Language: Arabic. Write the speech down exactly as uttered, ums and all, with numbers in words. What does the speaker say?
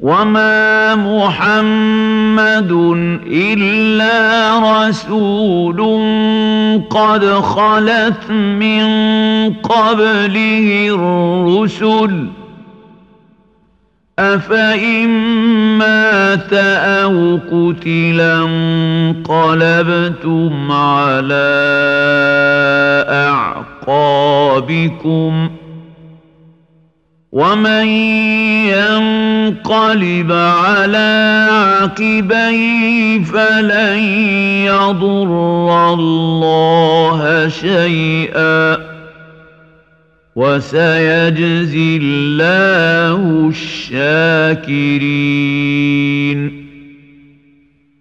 وما محمد إلا رسول قد خلت من قبله الرسل أفإن مات أو قتلا انقلبتم على أعقابكم ومن ينقلب على عقبيه فلن يضر الله شيئا وسيجزي الله الشاكرين.